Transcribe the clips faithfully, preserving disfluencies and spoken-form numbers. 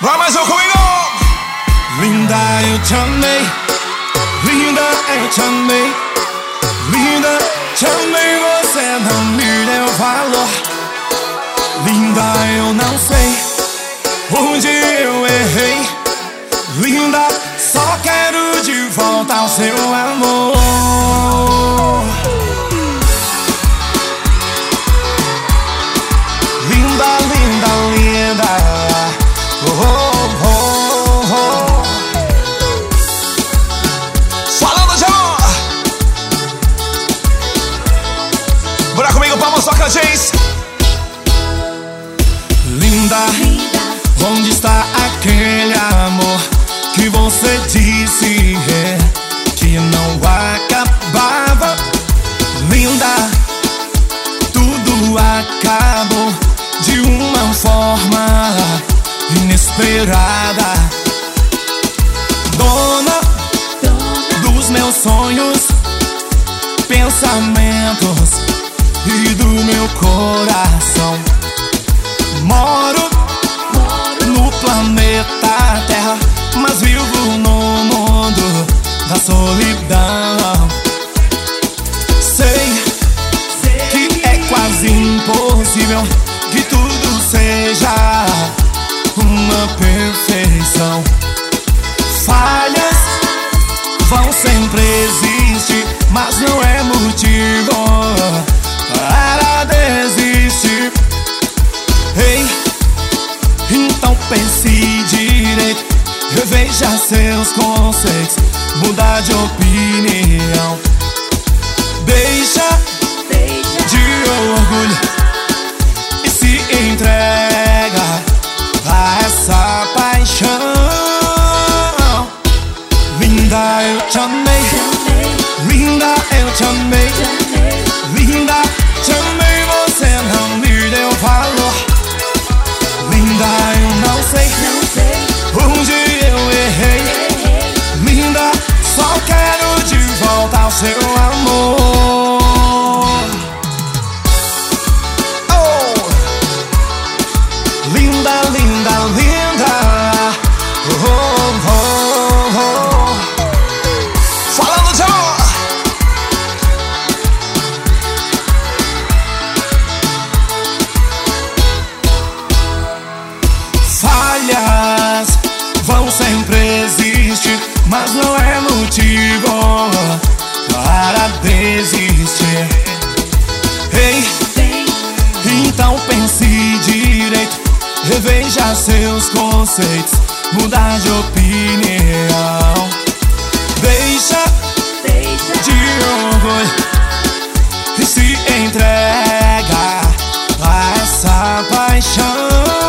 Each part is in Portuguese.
Vai mais um comigo! Linda, eu te amei. Linda, eu te amei. Linda, te amei, você não me deu valor. Linda, eu não sei onde eu errei. Linda, só quero de volta o seu amor. Linda, linda, linda. Oh, oh, oh, oh. Falando de amor. Bora comigo, palmas, toca, Jace. Linda, onde está aquele amor que você disse é, que não acabava? Linda, tudo acabou de uma forma inesperada. Dona dos meus sonhos, pensamentos e do meu coração. Moro no planeta Terra, mas vivo no mundo da solidão. Sei que é quase impossível que tudo seja uma perfeição. Falhas vão sempre existir, mas não é motivo para desistir. Ei, então pense direito, reveja seus conceitos, muda de opinião. Deixa de orgulho e se entrega a essa paixão. Linda, eu te amei. Linda, eu te amei. Linda, te amei, você não me deu valor. Linda, eu não sei onde eu errei. Linda, só quero de volta o seu amor. Oh! Linda, linda, linda. Oh, oh, oh. Falando de amor. Falhas vão sempre existir, mas não é motivo para desistir. Ei, então pense direito, reveja seus conceitos, mudar de opinião. Deixa de orgulho e se entrega a essa paixão.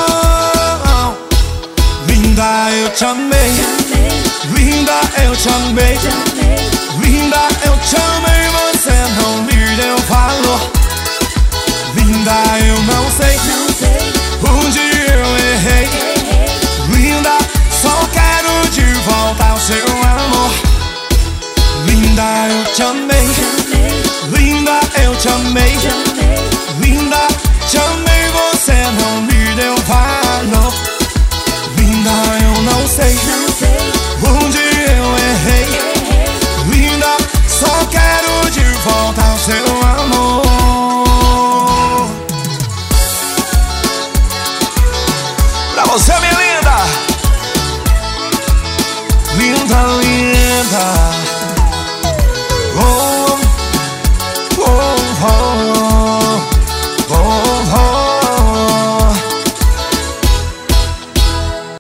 Linda, eu te amei. Linda, eu te amei. Linda, eu te amei, você não me deu valor. Linda, eu não sei onde eu errei. Linda, só quero de volta o seu amor. Linda, eu te amei. Linda, eu te amei. Linda, te amei, você não me deu valor. Linda, eu não sei onde eu errei. Linda, só quero de volta o seu amor. Pra você, minha linda. Linda, linda.